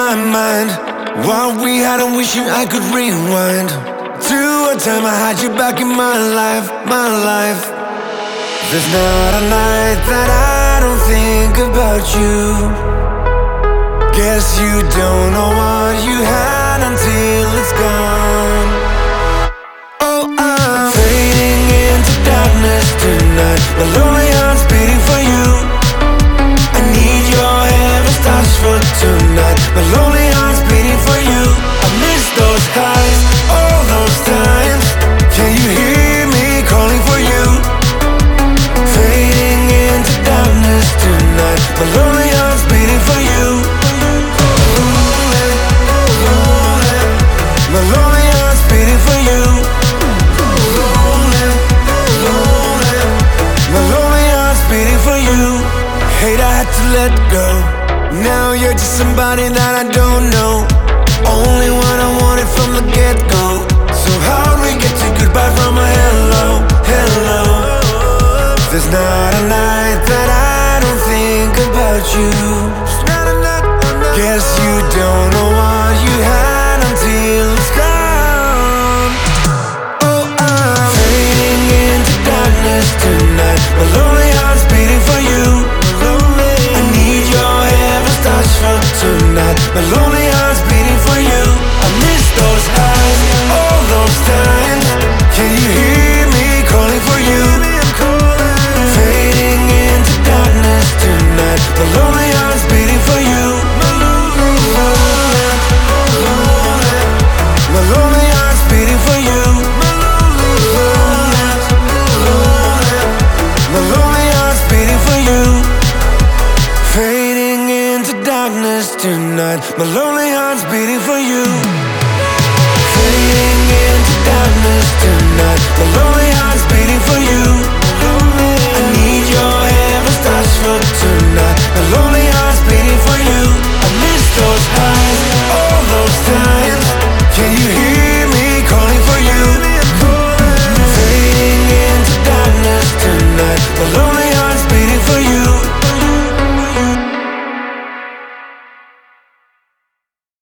my mind. What we had, I'm wishing I could rewind to a time I had you back in my life, my life. There's not a night that I don't think about you. Guess you don't know what you had until it's gone. Oh, I'm fading into darkness tonight. My lonely heart's beating for you. I need your heaven's touch for tonight. My lonely heart's beating for you. I miss those highs, all those times. Can you hear me calling for you? Fading into darkness tonight. My lonely heart's beating for you. My lonely heart's beating for you. My lonely heart's beating for you. Hate I had to let go. Now you're just somebody that I don't know. Only one I wanted from the get-go. So how'd we get to goodbye from a hello, hello? There's not a night that I don't think about you. Guess you don't know what you had until it's gone. Oh, I'm fading into darkness tonight. My lonely heart's beating for you. I need your heaven's touch for tonight. My lonely heart's beating for you. I miss those highs, all those times. Can you hear me calling for you? Fading into darkness tonight. My lonely heart's beating for you. My lonely heart's beating for you. My lonely heart's beating for you. Fading into darkness tonight. My lonely heart's beating for you. Fading into darkness tonight. My lonely heart's beating for you. I need your